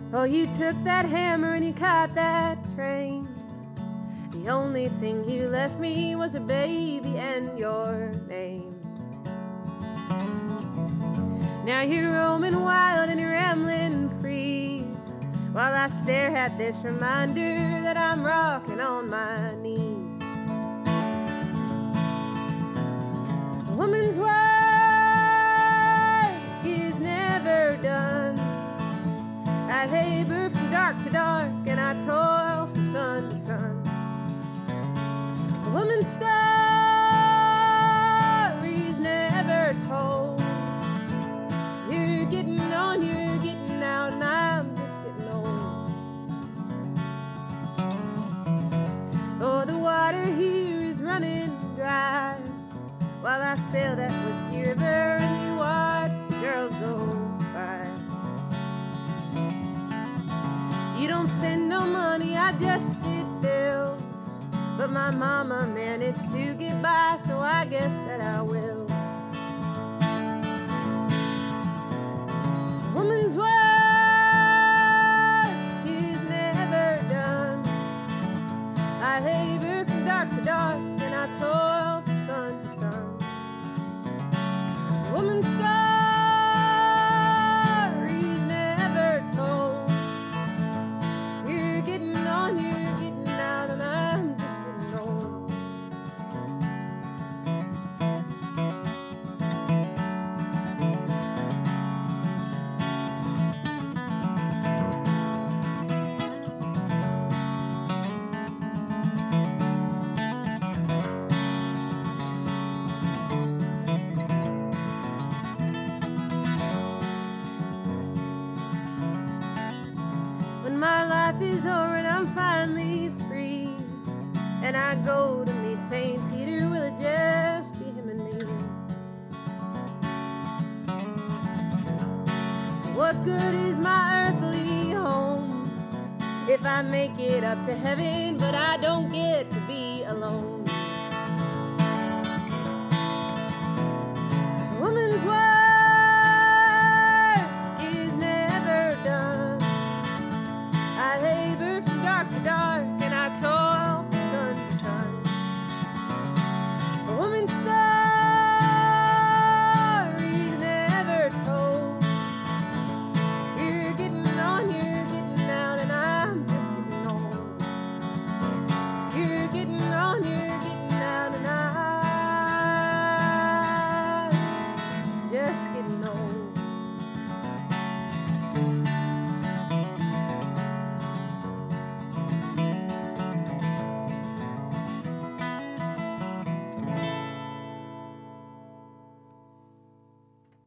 Oh, you took that hammer and you caught that train. The only thing you left me was a baby and your name. Now you're roaming wild and you're rambling free, while I stare at this reminder that I'm rocking on my knees. A woman's work is never done. I labor from dark to dark and I toil from sun to sun. A woman's story's never told. You're getting on, you're getting out, and I'm just getting old. Oh, the water here is running dry, while I sail that whiskey river and you watch the girls go by. You don't send no money, I just get bills, but my mama managed to get by, so I guess that I will. A woman's work is never done. I labor from dark to dark and I toil from sun to sun. A woman's story's never told. You're getting on, you're getting out, and I'm just getting old. When my life is over and I'm finally free, and I go to meet St. Peter, will it just be him and me? What good is my earthly home if I make it up to heaven, but I don't get to be alone? A woman's work is never done. I labor from dark to dark and I toil from sun to sun. A woman's story's never told. You're getting on, you're getting out, and I'm just getting old. You're getting on, you're getting out, and I'm just getting old.